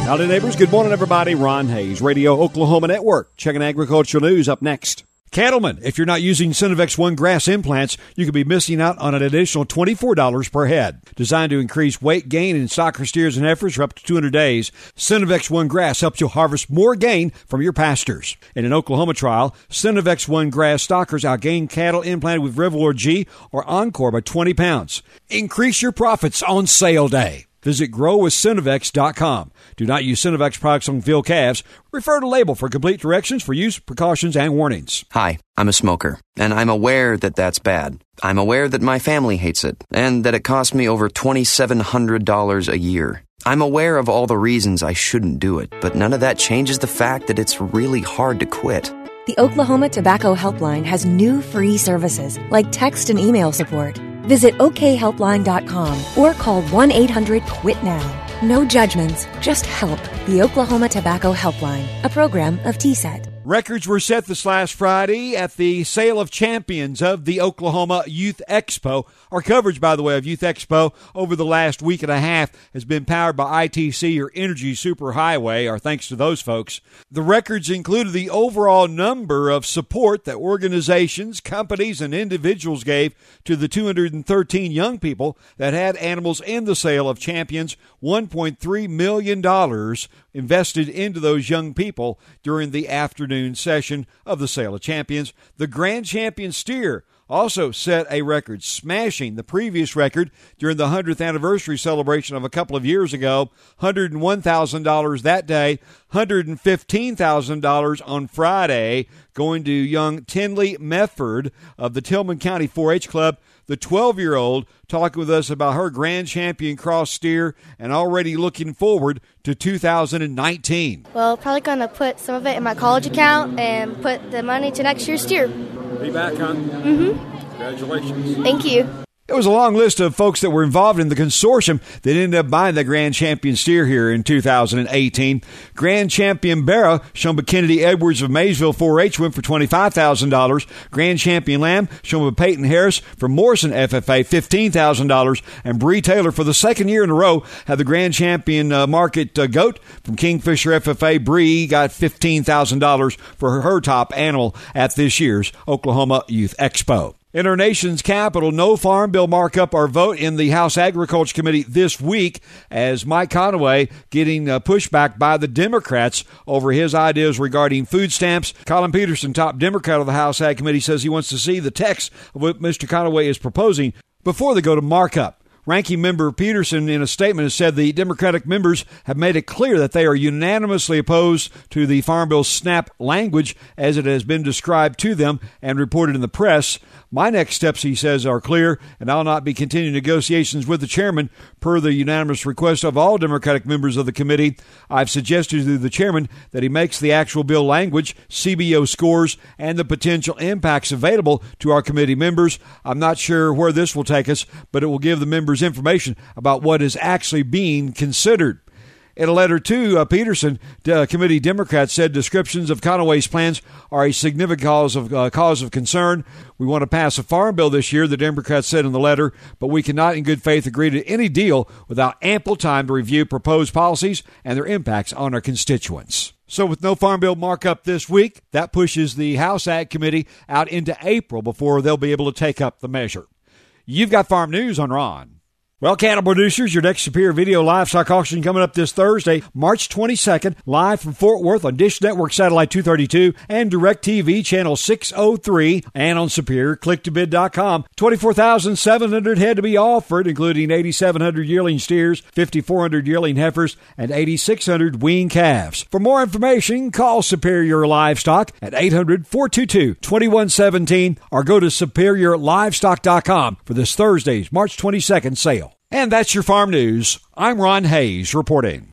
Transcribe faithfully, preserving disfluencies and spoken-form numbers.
Howdy, neighbors. Good morning, everybody. Ron Hayes, Radio Oklahoma Network. Checking agricultural news up next. Cattlemen, if you're not using Synovex One grass implants, you could be missing out on an additional twenty-four dollars per head. Designed to increase weight gain in stocker steers and heifers for up to two hundred days, Synovex One grass helps you harvest more gain from your pastures. In an Oklahoma trial, Synovex One grass stockers outgained cattle implanted with Revlor G or Encore by twenty pounds. Increase your profits on sale day. Visit grow with synovex dot com. Do not use Synovex products on field calves. Refer to label for complete directions for use, precautions, and warnings. Hi, I'm a smoker, and I'm aware that that's bad. I'm aware that my family hates it, and that it costs me over twenty-seven hundred dollars a year. I'm aware of all the reasons I shouldn't do it, but none of that changes the fact that it's really hard to quit. The Oklahoma Tobacco Helpline has new free services like text and email support. Visit O K helpline dot com or call one eight hundred quit now. No judgments, just help. The Oklahoma Tobacco Helpline, a program of T S E T. Records were set this last Friday at the Sale of Champions of the Oklahoma Youth Expo. Our coverage, by the way, of Youth Expo over the last week and a half has been powered by I T C, or Energy Superhighway. Our thanks to those folks. The records included the overall number of support that organizations, companies, and individuals gave to the two hundred thirteen young people that had animals in the Sale of Champions. one point three million dollars invested into those young people during the afternoon session of the Sale of Champions. The Grand Champion steer also set a record, smashing the previous record during the one hundredth anniversary celebration of a couple of years ago. one hundred one thousand dollars that day, one hundred fifteen thousand dollars on Friday, going to young Tinley Mefford of the Tillman County four H Club. The twelve-year-old talking with us about her Grand Champion cross steer and already looking forward to two thousand nineteen. Well, probably going to put some of it in my college account and put the money to next year's steer. Be back, huh? Mm-hmm. Congratulations. Thank you. It was a long list of folks that were involved in the consortium that ended up buying the Grand Champion steer here in two thousand eighteen. Grand Champion Barra, shown by Kennedy Edwards of Maysville four H, went for twenty-five thousand dollars. Grand Champion Lamb, shown by Peyton Harris from Morrison F F A, fifteen thousand dollars. And Bree Taylor, for the second year in a row, had the Grand Champion uh, Market uh, Goat from Kingfisher F F A. Bree got fifteen thousand dollars for her, her top animal at this year's Oklahoma Youth Expo. In our nation's capital, no farm bill markup or vote in the House Agriculture Committee this week, as Mike Conaway getting uh, pushback by the Democrats over his ideas regarding food stamps. Colin Peterson, top Democrat of the House Ag Committee, says he wants to see the text of what Mister Conaway is proposing before they go to markup. Ranking Member Peterson, in a statement, has said the Democratic members have made it clear that they are unanimously opposed to the Farm Bill's SNAP language as it has been described to them and reported in the press. My next steps, he says, are clear, and I'll not be continuing negotiations with the chairman per the unanimous request of all Democratic members of the committee. I've suggested to the chairman that he makes the actual bill language, C B O scores, and the potential impacts available to our committee members. I'm not sure where this will take us, but it will give the members information about what is actually being considered. In a letter to uh, Peterson, uh, committee Democrats said descriptions of Conaway's plans are a significant cause of uh, cause of concern. We want to pass a farm bill this year, the Democrats said in the letter, but we cannot in good faith agree to any deal without ample time to review proposed policies and their impacts on our constituents. So with no farm bill markup this week, that pushes the House Ag Committee out into April before they'll be able to take up the measure. You've got farm news on Ron. Well, cattle producers, your next Superior Video Livestock Auction coming up this Thursday, March twenty-second, live from Fort Worth on Dish Network Satellite two thirty-two and DirecTV Channel six oh three and on Superior Click To Bid dot com. twenty-four thousand seven hundred head to be offered, including eight thousand seven hundred yearling steers, five thousand four hundred yearling heifers, and eight thousand six hundred weaned calves. For more information, call Superior Livestock at eight hundred, four two two, two one one seven or go to Superior Livestock dot com for this Thursday's March twenty-second sale. And that's your farm news. I'm Ron Hayes reporting.